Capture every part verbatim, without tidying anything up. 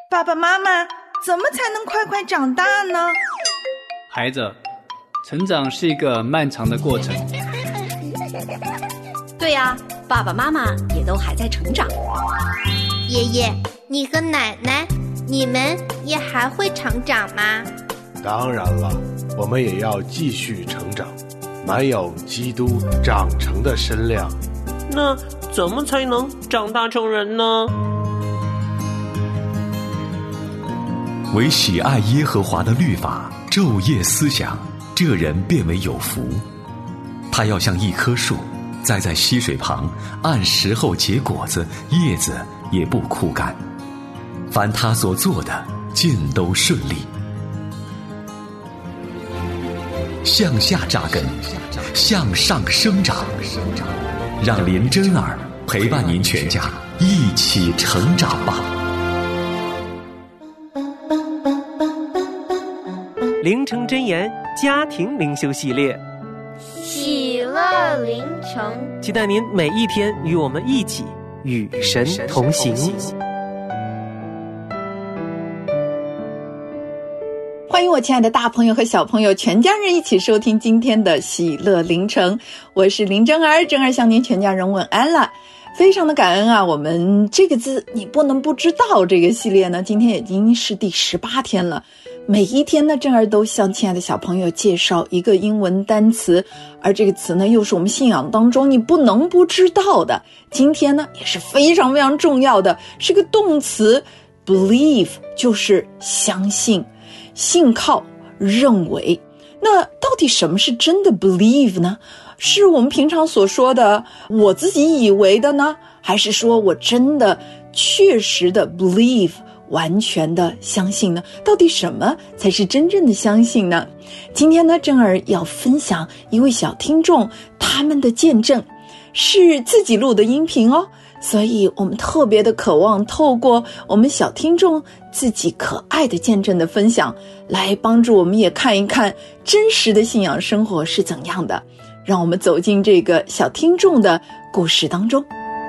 爸爸妈妈，怎么才能快快长大呢？ 孩子，成长是一个漫长的过程。 对呀，爸爸妈妈也都还在成长。 爷爷，你和奶奶，你们也还会成长吗？ 当然了，我们也要继续成长，满有基督长成的身量。 那怎么才能长大成人呢？ 唯喜爱耶和华的律法，昼夜思想，这人便为有福。他要像一棵树，栽在溪水旁，按时候结果子，叶子也不枯干。凡他所做的，尽都顺利。向下扎根，向上生长，让林真儿陪伴您全家一起成长吧。 灵城真言家庭灵修系列， 喜乐灵城， 期待您每一天与我们一起与神同行。 欢迎我亲爱的大朋友和小朋友，全家人一起收听今天的喜乐灵城，我是林真儿，真儿向您全家人问安了。非常的感恩啊，我们这个字你不能不知道这个系列呢，今天已经是第十八天了。每一天呢，真儿都向亲爱的小朋友介绍一个英文单词，而这个词呢，又是我们信仰当中你不能不知道的。今天呢，也是非常非常重要的，是个动词 believe， 就是相信、信靠、认为。那到底什么是真的 believe 呢？是我们平常所说的我自己以为的呢，还是说我真的确实的 believe，完全的相信呢？到底什么才是真正的相信呢？今天呢，真儿要分享一位小听众他们的见证，是自己录的音频哦，所以我们特别的渴望透过我们小听众自己可爱的见证的分享，来帮助我们也看一看真实的信仰生活是怎样的。让我们走进这个小听众的故事当中。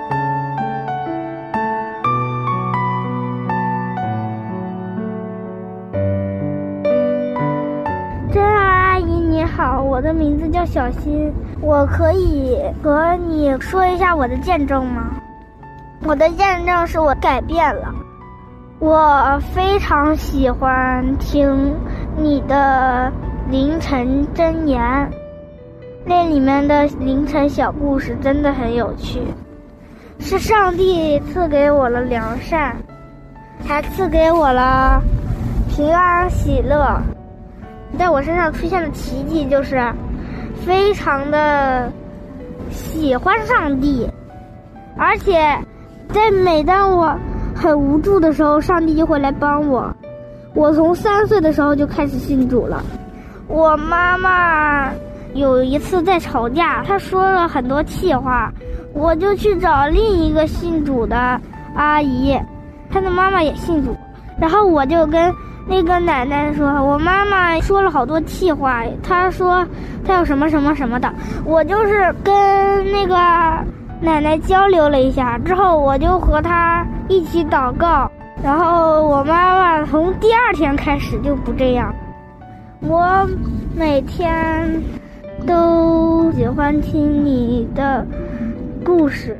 真儿阿姨你好，我的名字叫小新，我可以和你说一下我的见证吗？我的见证是我改变了，我非常喜欢听你的凌晨箴言，那里面的凌晨小故事真的很有趣，是上帝赐给我了良善，还赐给我了平安喜乐。在我身上出现的奇迹就是非常的喜欢上帝，而且在每当我很无助的时候，上帝就会来帮我。我从三岁的时候就开始信主了。我妈妈有一次在吵架，她说了很多气话，我就去找另一个信主的阿姨，她的妈妈也信主，然后我就跟那个奶奶说，我妈妈说了好多气话，她说她有什么什么什么的，我就是跟那个奶奶交流了一下之后，我就和她一起祷告，然后我妈妈从第二天开始就不这样。我每天都喜欢听你的故事，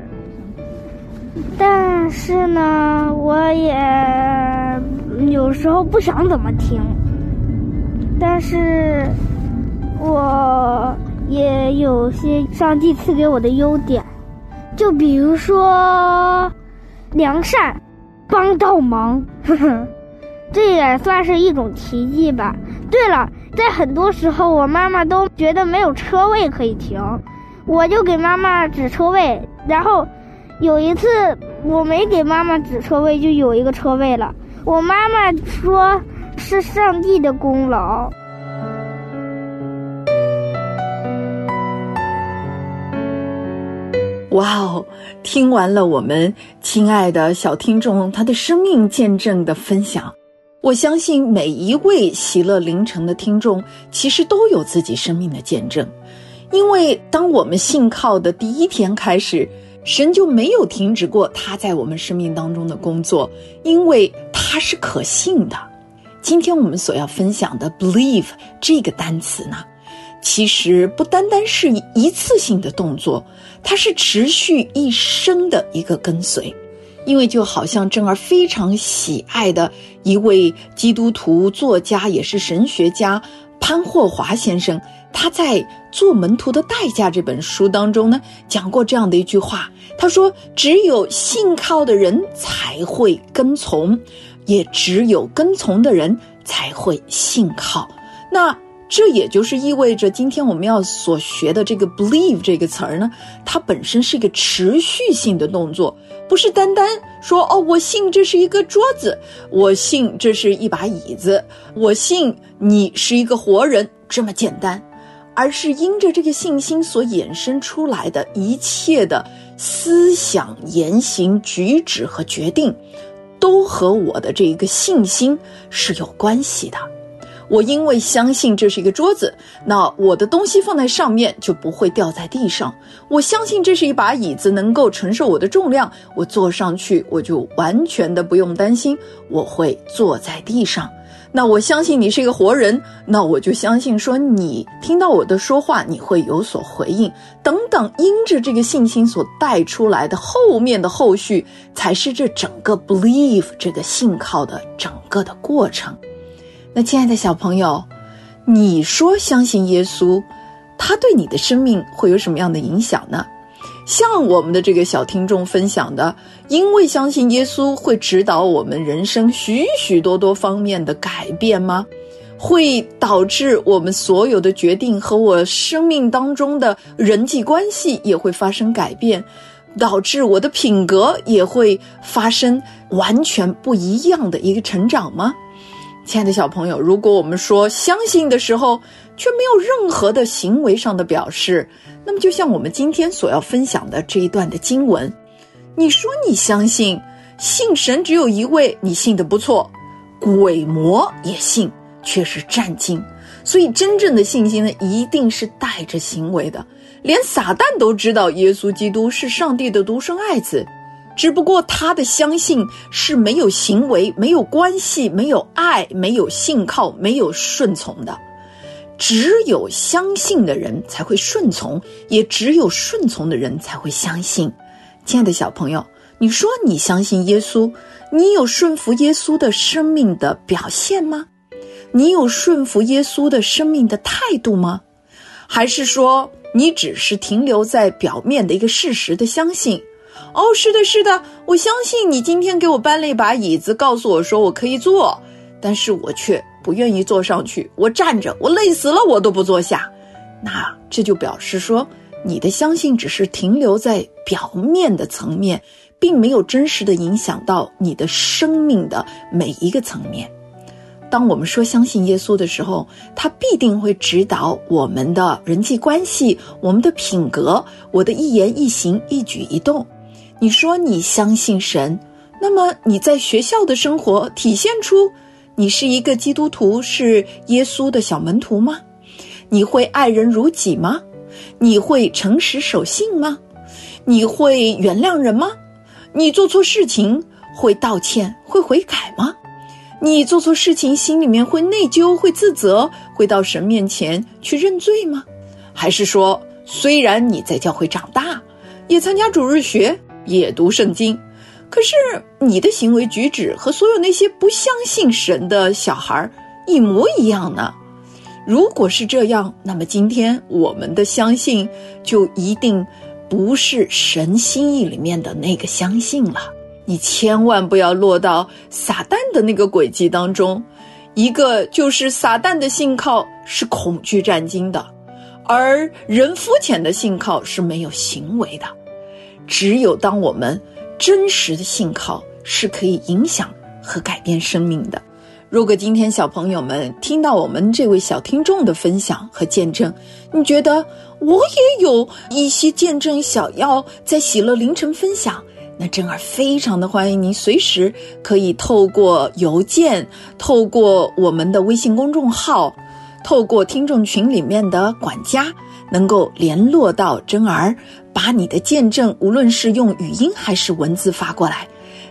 但是呢，我也有时候不想怎么听，但是我也有些上帝赐给我的优点，就比如说良善、帮倒忙，呵呵，这也算是一种奇迹吧。对了，在很多时候我妈妈都觉得没有车位可以停，我就给妈妈指车位，然后有一次我没给妈妈指车位，就有一个车位了。我妈妈说是上帝的功劳。 哇哦，听完了我们亲爱的小听众他的生命见证的分享，我相信每一位喜乐凌晨的听众其实都有自己生命的见证，因为当我们信靠的第一天开始，神就没有停止过他在我们生命当中的工作，因为他它是可信的。今天我们所要分享的 believe 这个单词呢，其实不单单是一次性的动作，它是持续一生的一个跟随。因为就好像珍儿非常喜爱的一位基督徒作家，也是神学家潘霍华先生，他在《做门徒的代价》这本书当中呢，讲过这样的一句话，他说只有信靠的人才会跟从，也只有跟从的人才会信靠。那这也就是意味着今天我们要所学的这个 believe 这个词儿呢，它本身是一个持续性的动作，不是单单说哦，我信这是一个桌子，我信这是一把椅子，我信你是一个活人，这么简单，而是因着这个信心所衍生出来的一切的思想、言行、举止和决定，都和我的这个信心是有关系的。我因为相信这是一个桌子，那我的东西放在上面就不会掉在地上。我相信这是一把椅子，能够承受我的重量，我坐上去我就完全的不用担心我会坐在地上。那我相信你是一个活人，那我就相信说你听到我的说话你会有所回应等等，因着这个信心所带出来的后面的后续，才是这整个 believe 这个信靠的整个的过程。那亲爱的小朋友，你说相信耶稣，他对你的生命会有什么样的影响呢？像我们的这个小听众分享的，因为相信耶稣会指导我们人生许许多多方面的改变吗？会导致我们所有的决定和我生命当中的人际关系也会发生改变，导致我的品格也会发生完全不一样的一个成长吗？亲爱的小朋友，如果我们说相信的时候却没有任何的行为上的表示，那么就像我们今天所要分享的这一段的经文，你说你相信，信神只有一位，你信得不错，鬼魔也信，却是战惊。所以真正的信心呢，一定是带着行为的。连撒旦都知道耶稣基督是上帝的独生爱子，只不过他的相信是没有行为、没有关系、没有爱、没有信靠、没有顺从的。只有相信的人才会顺从，也只有顺从的人才会相信。亲爱的小朋友，你说你相信耶稣，你有顺服耶稣的生命的表现吗？你有顺服耶稣的生命的态度吗？还是说你只是停留在表面的一个事实的相信？哦，是的是的，我相信你今天给我搬了一把椅子，告诉我说我可以坐，但是我却不愿意坐上去，我站着，我累死了我都不坐下。那这就表示说你的相信只是停留在表面的层面，并没有真实的影响到你的生命的每一个层面。当我们说相信耶稣的时候，他必定会指导我们的人际关系，我们的品格，我的一言一行一举一动。你说你相信神，那么你在学校的生活体现出你是一个基督徒，是耶稣的小门徒吗？你会爱人如己吗？你会诚实守信吗？你会原谅人吗？你做错事情会道歉，会悔改吗？你做错事情心里面会内疚，会自责，会到神面前去认罪吗？还是说虽然你在教会长大，也参加主日学，也读圣经，可是你的行为举止和所有那些不相信神的小孩一模一样呢？如果是这样，那么今天我们的相信就一定不是神心意里面的那个相信了。你千万不要落到撒旦的那个轨迹当中，一个就是撒旦的信靠是恐惧战惊的，而人肤浅的信靠是没有行为的。只有当我们真实的信靠是可以影响和改变生命的。如果今天小朋友们听到我们这位小听众的分享和见证，你觉得我也有一些见证想要在喜乐凌晨分享，那珍儿非常的欢迎您随时可以透过邮件，透过我们的微信公众号，透过听众群里面的管家，能够联络到珍儿，把你的见证无论是用语音还是文字发过来。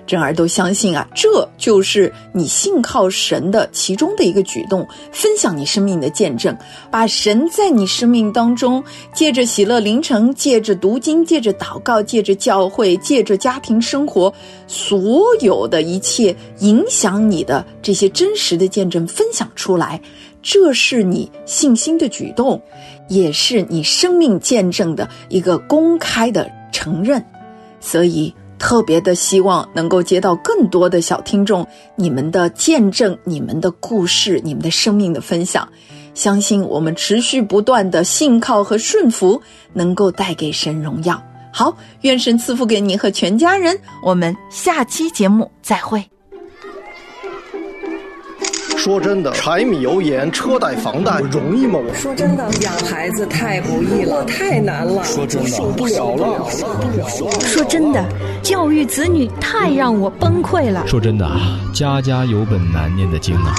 珍儿都相信啊，这就是你信靠神的其中的一个举动，分享你生命的见证，把神在你生命当中借着喜乐灵城，借着读经，借着祷告，借着教会，借着家庭生活，所有的一切影响你的这些真实的见证分享出来，这是你信心的举动，也是你生命见证的一个公开的承认。所以特别的希望能够接到更多的小听众，你们的见证，你们的故事，你们的生命的分享，相信我们持续不断的信靠和顺服能够带给神荣耀。好，愿神赐福给你和全家人，我们下期节目再会。 说真的，柴米油盐车贷房贷容易吗？我说真的，养孩子太不易了，太难了。 说真的，受不了了，受不了了。 说真的，教育子女太让我崩溃了。 说真的啊，家家有本难念的经啊。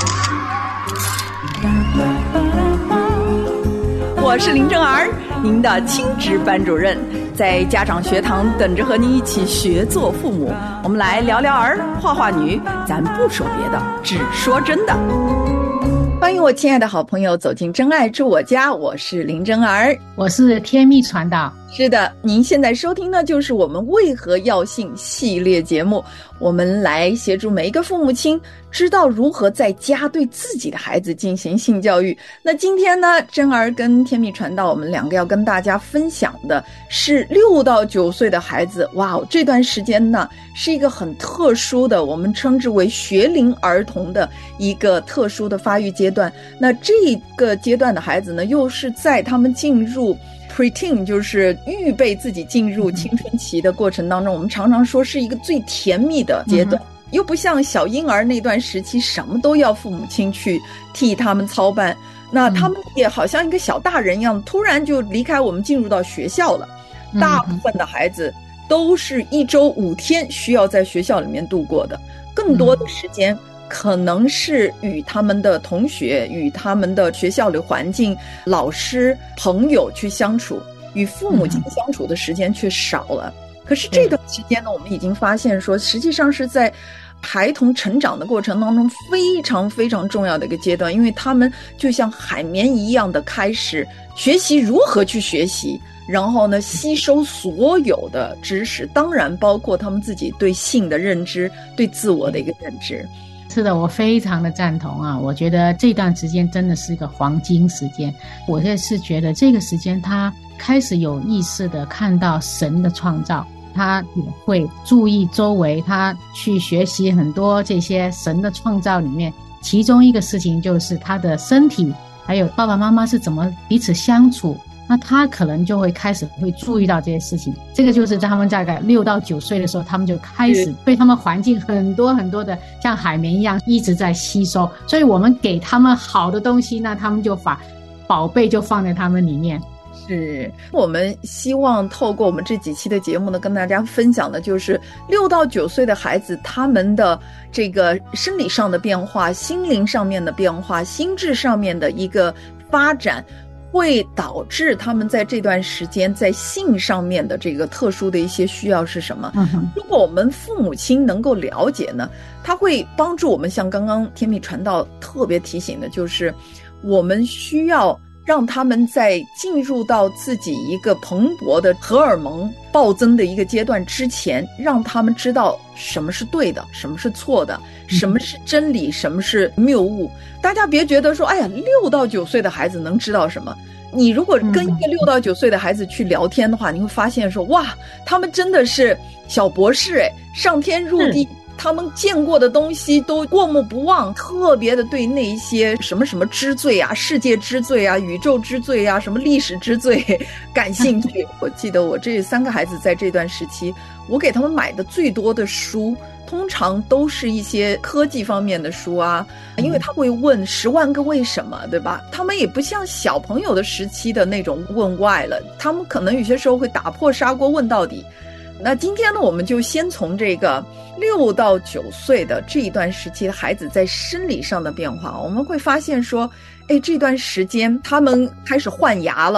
我是林正儿，您的亲职班主任，在家长学堂等着和您一起学做父母。我们来聊聊儿，话话女，咱不说别的，只说真的。欢迎我亲爱的好朋友走进真爱住我家，我是林真儿， 我是天蜜传道。 是的，您现在收听的就是我们为何要信系列节目，我们来协助每一个父母亲知道如何在家对自己的孩子进行性教育。那今天呢，真儿跟天蜜传道，我们两个要跟大家分享的是六到九岁的孩子。哇，这段时间呢是一个很特殊的，我们称之为学龄儿童的一个特殊的发育阶段。那这个阶段的孩子呢，又是在他们进入preteen， 就是预备自己进入青春期的过程当中，我们常常说是一个最甜蜜的阶段，嗯，又不像小婴儿那段时期什么都要父母亲去替他们操办，那他们也好像一个小大人一样，突然就离开我们进入到学校了。大部分的孩子都是一周五天需要在学校里面度过的，更多的时间可能是与他们的同学，与他们的学校里环境、老师、朋友去相处，与父母亲相处的时间却少了。可是这段时间呢，我们已经发现说，实际上是在孩童成长的过程当中非常非常重要的一个阶段，因为他们就像海绵一样的开始学习如何去学习，然后呢，吸收所有的知识，当然包括他们自己对性的认知，对自我的一个认知。 是的，我非常的赞同啊！我觉得这段时间真的是一个黄金时间。我也是觉得这个时间他开始有意识的看到神的创造，他也会注意周围，他去学习很多这些神的创造里面，其中一个事情就是他的身体，还有爸爸妈妈是怎么彼此相处，那他可能就会开始会注意到这些事情。这个就是在他们大概六到九岁的时候，他们就开始对他们环境很多很多的像海绵一样一直在吸收，所以我们给他们好的东西，那他们就把宝贝就放在他们里面。 是我们希望透过我们这几期的节目呢，跟大家分享的就是六到九岁的孩子，他们的这个生理上的变化、心灵上面的变化、心智上面的一个发展，会导致他们在这段时间在性上面的这个特殊的一些需要是什么。如果我们父母亲能够了解呢，他会帮助我们，像刚刚天蜜传道特别提醒的，就是我们需要让他们在进入到自己一个蓬勃的荷尔蒙暴增的一个阶段之前，让他们知道什么是对的，什么是错的，什么是真理，什么是谬误。大家别觉得说，哎呀，六到九岁的孩子能知道什么？你如果跟一个六到九岁的孩子去聊天的话，你会发现说，哇，他们真的是小博士哎，上天入地。他们见过的东西都过目不忘，特别的对那一些什么什么之最啊、世界之最啊、宇宙之最啊、什么历史之最感兴趣。我记得我这三个孩子在这段时期，我给他们买的最多的书通常都是一些科技方面的书啊，因为他会问十万个为什么，对吧？他们也不像小朋友的时期的那种问 why 了，他们可能有些时候会打破砂锅问到底。那今天呢，我们就先从这个六到九岁的这一段时期的孩子在生理上的变化，我们会发现说，哎，这段时间他们开始换牙了，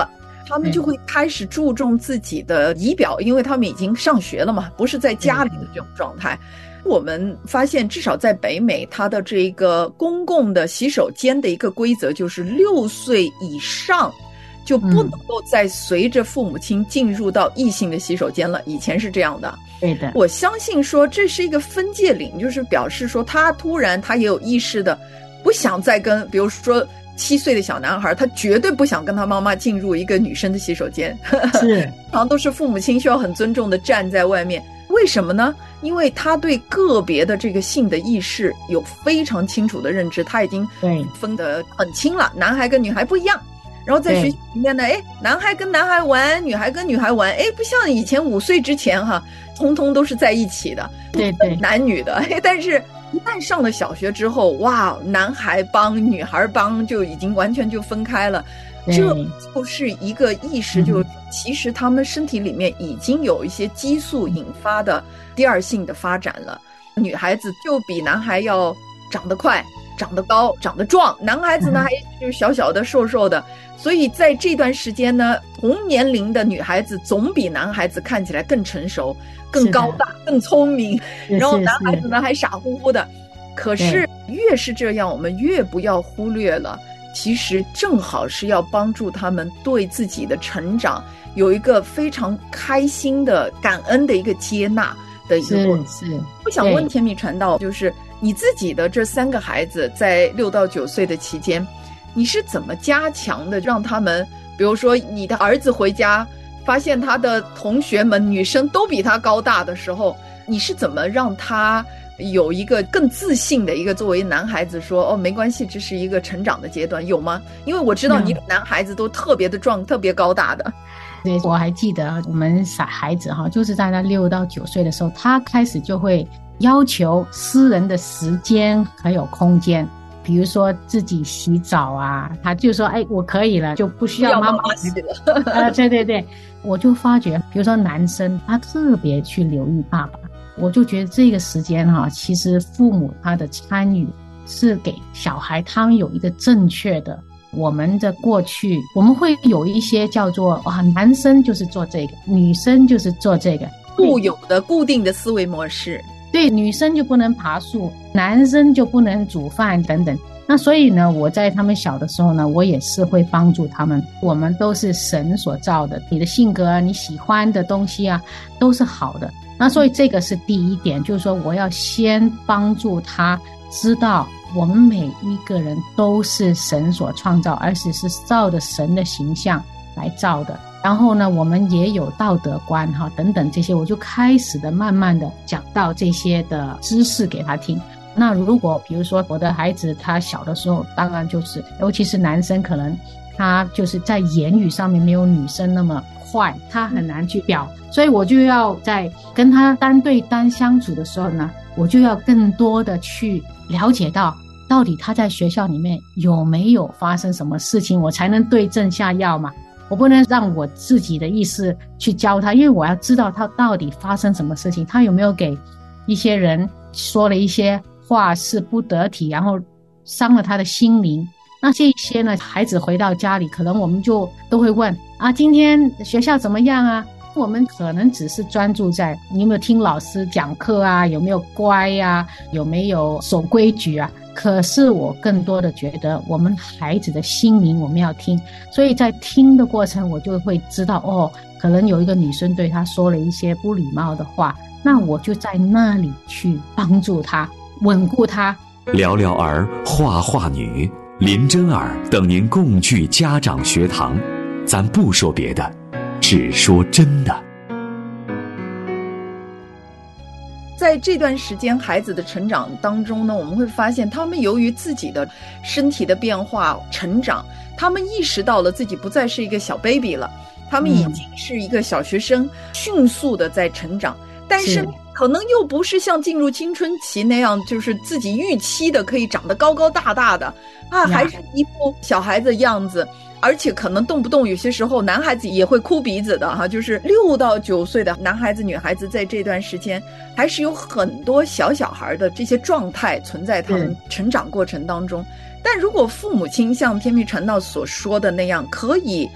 他们就会开始注重自己的仪表，因为他们已经上学了嘛，不是在家里的这种状态。我们发现至少在北美，它的这个公共的洗手间的一个规则就是六岁以上就不能够再随着父母亲进入到异性的洗手间了，以前是这样的。 对的， 我相信说这是一个分界岭，就是表示说他突然他也有意识的不想再跟，比如说七岁的小男孩，他绝对不想跟他妈妈进入一个女生的洗手间， 是， 常常都是父母亲需要很尊重的站在外面。为什么呢？因为他对个别的这个性的意识有非常清楚的认知，他已经分得很清了，男孩跟女孩不一样。然后在学校里面呢，哎，男孩跟男孩玩，女孩跟女孩玩，哎，不像以前五岁之前哈，通通都是在一起的， 对对， 男女的。哎，但是一旦上了小学之后，哇，男孩帮女孩帮就已经完全就分开了。这就是一个意识，就其实他们身体里面已经有一些激素引发的第二性的发展了。女孩子就比男孩要长得快，长得高，长得壮，男孩子呢还就是小小的瘦瘦的，所以在这段时间呢，同年龄的女孩子总比男孩子看起来更成熟，更高大，更聪明，然后男孩子呢还傻乎乎的。可是越是这样，我们越不要忽略了，其实正好是要帮助他们对自己的成长有一个非常开心的感恩的一个接纳的一个过程。 是是， 我想问天米传道，就是你自己的这三个孩子在六到九岁的期间，你是怎么加强的让他们，比如说你的儿子回家发现他的同学们女生都比他高大的时候，你是怎么让他有一个更自信的一个作为男孩子说，哦，没关系，这是一个成长的阶段，有吗？因为我知道你男孩子都特别的壮，特别高大的。 对，我还记得我们小孩子哈，就是在他六到九岁的时候，他开始就会要求私人的时间还有空间，比如说自己洗澡啊，他就说，哎，我可以了，就不需要妈妈洗了。 啊，对对对，我就发觉，比如说男生他特别去留意爸爸。我就觉得这个时间哈、啊，其实父母他的参与是给小孩他们有一个正确的，我们的过去我们会有一些叫做啊，男生就是做这个，女生就是做这个固有的固定的思维模式。 对，女生就不能爬树，男生就不能煮饭等等。那所以呢，我在他们小的时候呢，我也是会帮助他们，我们都是神所造的，你的性格啊，你喜欢的东西啊，都是好的。那所以这个是第一点，就是说我要先帮助他知道我们每一个人都是神所创造，而且是照着神的形象来造的。然后呢，我们也有道德观哈等等这些，我就开始的慢慢的讲到这些的知识给他听。那如果比如说我的孩子他小的时候，当然就是尤其是男生，可能他就是在言语上面没有女生那么快，他很难去表，所以我就要在跟他单对单相处的时候呢，我就要更多的去了解到到底他在学校里面有没有发生什么事情，我才能对症下药嘛。我不能让我自己的意识去教他，因为我要知道他到底发生什么事情，他有没有给一些人说了一些话是不得体，然后伤了他的心灵。那这些呢，孩子回到家里，可能我们就都会问啊，今天学校怎么样啊？我们可能只是专注在你有没有听老师讲课啊，有没有乖啊，有没有守规矩啊。可是我更多的觉得我们孩子的心灵我们要听，所以在听的过程我就会知道，哦，可能有一个女生对他说了一些不礼貌的话，那我就在那里去帮助他，稳固他。 聊聊儿，画画女，林真儿等您共聚家长学堂，咱不说别的，只说真的。 在这段时间孩子的成长当中呢，我们会发现他们由于自己的身体的变化成长，他们意识到了自己不再是一个小 baby 了，他们已经是一个小学生，迅速的在成长，但是可能又不是像进入青春期那样，就是自己预期的可以长得高高大大的啊，还是一副小孩子样子，而且可能动不动有些时候男孩子也会哭鼻子的哈，就是六到九岁的男孩子女孩子在这段时间还是有很多小小孩的这些状态存在他们成长过程当中。但如果父母亲像天命传道所说的那样，可以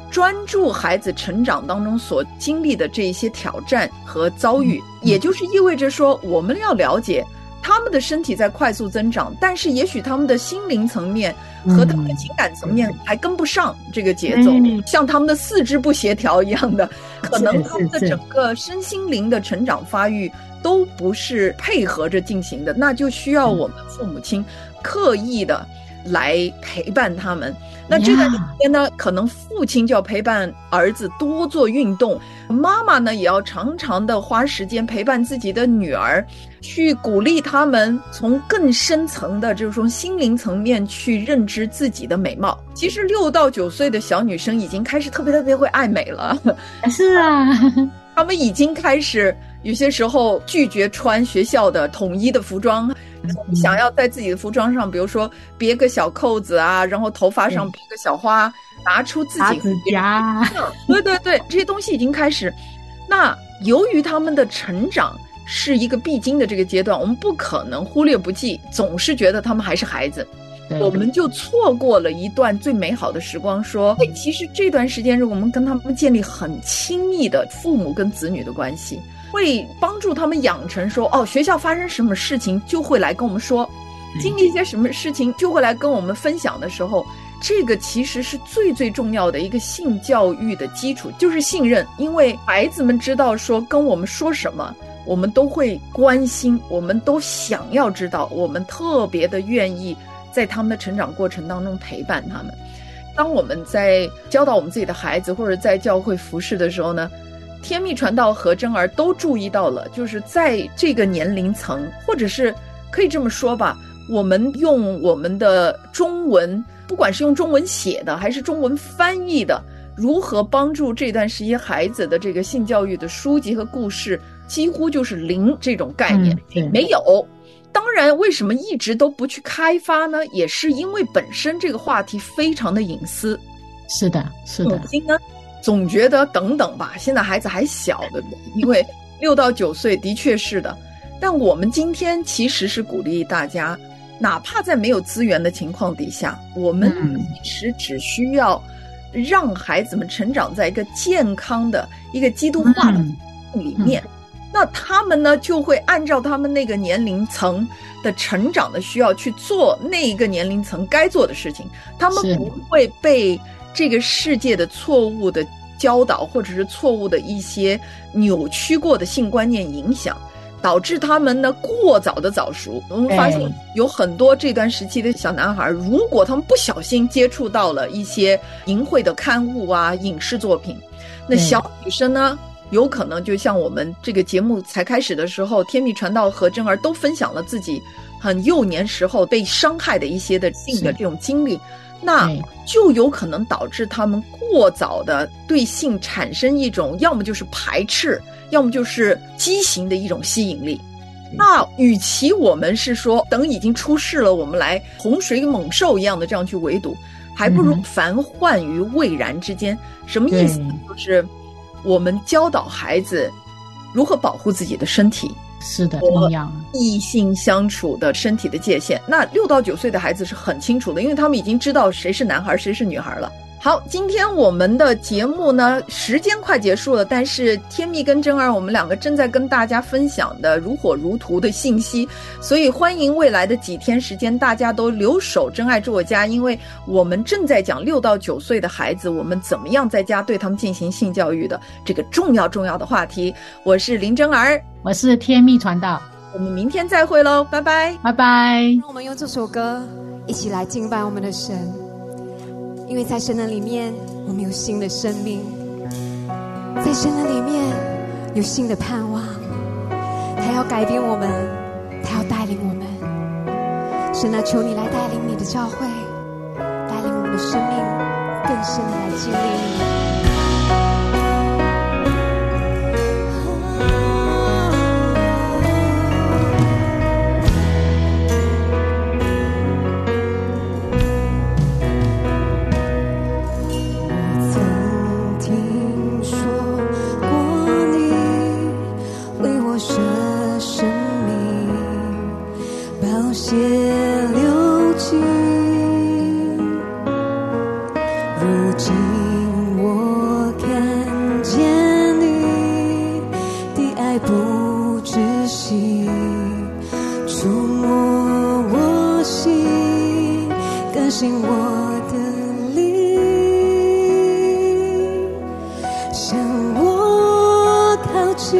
专注孩子成长当中所经历的这一些挑战和遭遇，也就是意味着说，我们要了解他们的身体在快速增长，但是也许他们的心灵层面和他们的情感层面还跟不上这个节奏，嗯、像他们的四肢不协调一样的，可能他们的整个身心灵的成长发育都不是配合着进行的，那就需要我们父母亲刻意的来陪伴他们。那这段时间呢，可能父亲就要陪伴儿子多做运动，妈妈呢也要常常的花时间陪伴自己的女儿，去鼓励他们从更深层的这种心灵层面去认知自己的美貌。其实六到九岁的小女生已经开始特别特别会爱美了， 是啊， 他们已经开始有些时候拒绝穿学校的统一的服装，想要在自己的服装上比如说别个小扣子啊，然后头发上别个小花，拿出自己打指甲， 对对对，这些东西已经开始。那由于他们的成长是一个必经的这个阶段，我们不可能忽略不计，总是觉得他们还是孩子，我们就错过了一段最美好的时光。说哎，其实这段时间如果我们跟他们建立很亲密的父母跟子女的关系，会帮助他们养成说，哦，学校发生什么事情就会来跟我们说，经历一些什么事情就会来跟我们分享的时候，这个其实是最最重要的一个性教育的基础，就是信任。因为孩子们知道说跟我们说什么，我们都会关心，我们都想要知道，我们特别的愿意在他们的成长过程当中陪伴他们。当我们在教导我们自己的孩子或者在教会服事的时候呢，天命传道和真儿都注意到了，就是在这个年龄层，或者是可以这么说吧，我们用我们的中文，不管是用中文写的还是中文翻译的，如何帮助这段时间孩子的这个性教育的书籍和故事，几乎就是零这种概念，嗯、没有。当然为什么一直都不去开发呢？也是因为本身这个话题非常的隐私。 是的是的。 母亲呢总觉得等等吧，现在孩子还小，对不对？因为六到九岁的确是的，但我们今天其实是鼓励大家，哪怕在没有资源的情况底下，我们其实只需要让孩子们成长在一个健康的一个基督化的里面，嗯嗯、那他们呢就会按照他们那个年龄层的成长的需要去做那一个年龄层该做的事情，他们不会被这个世界的错误的教导或者是错误的一些扭曲过的性观念影响，导致他们呢过早的早熟。我们发现有很多这段时期的小男孩，如果他们不小心接触到了一些淫秽的刊物啊、影视作品，那小女生呢有可能就像我们这个节目才开始的时候，天命传道和真儿都分享了自己很幼年时候被伤害的一些的性的这种经历，那就有可能导致他们过早的对性产生一种要么就是排斥，要么就是畸形的一种吸引力。那与其我们是说等已经出事了，我们来洪水猛兽一样的这样去围堵，还不如防患于未然之间。什么意思？就是我们教导孩子如何保护自己的身体， 是的，重要。 异性相处的身体的界限，那六到九岁的孩子是很清楚的，因为他们已经知道谁是男孩谁是女孩了。好，今天我们的节目呢时间快结束了，但是天蜜跟真儿我们两个正在跟大家分享的如火如荼的信息，所以欢迎未来的几天时间大家都留守真爱住我家，因为我们正在讲六到九岁的孩子我们怎么样在家对他们进行性教育的这个重要重要的话题。我是林真儿， 我是天蜜传道， 我们明天再会咯，拜拜拜拜。 我们用这首歌一起来敬拜我们的神，因为在神的里面我们有新的生命，在神的里面有新的盼望，他要改变我们，他要带领我们。神啊，求你来带领你的教会，带领我们的生命更深的来经历你。 血流尽，如今我信我的力，向我靠近。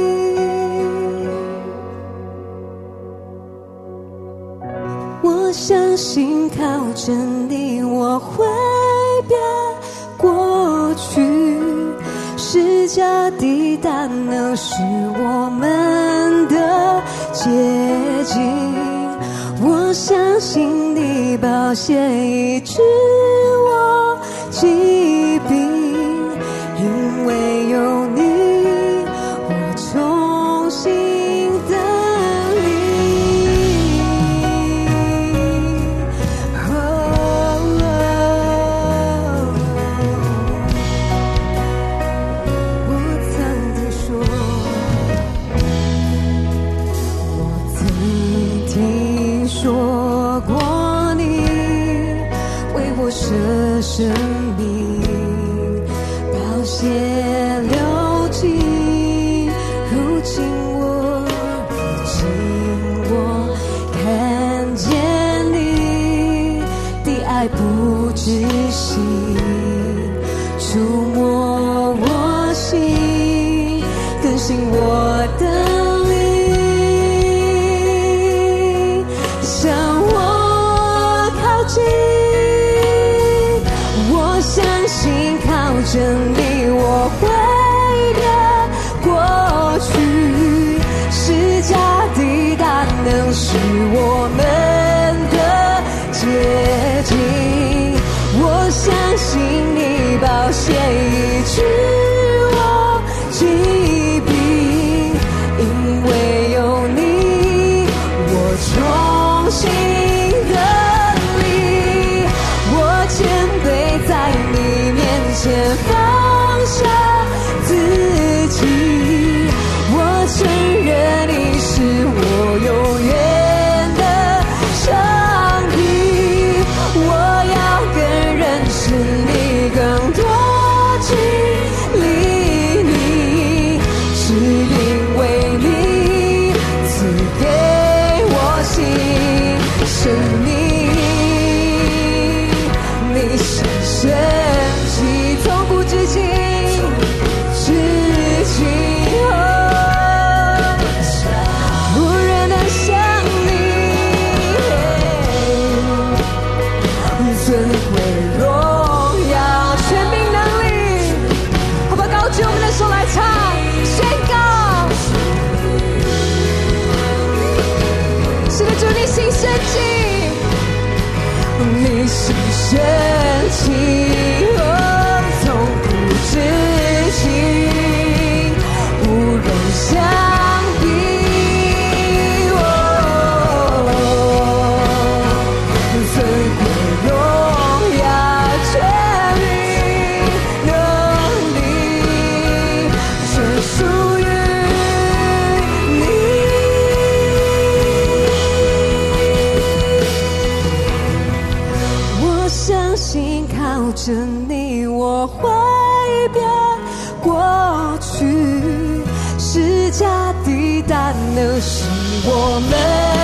我相信靠着你，我会变过去。是假的大能是我们的捷径。我相信你宝血医治我疾病，因为有你，我重新得力。哦哦、我曾听说，我曾听说过你为我舍生命，宝血流尽，如今我，如今我看见你的爱不止息，触摸我心，更新我的靠着你，我会越过去。是假的大能是我们的捷径。我相信你宝血医治我疾病，因为有你，我重新得力。我谦卑在你面前放下自己，我承认你是我永远的上帝。我要更认识你，更多经历你，是因为你赐给我新生命。你是神奇从不知情，知情哦，无人能像你，尊贵荣耀权柄能力，好不好？高举我们的手来唱，宣告，是的，主你新生机。你是神奇，哦，从不知情，无人相比，哦，尊贵荣耀权柄能力，全属于相信靠着你，我会变过去。是假的大能是我们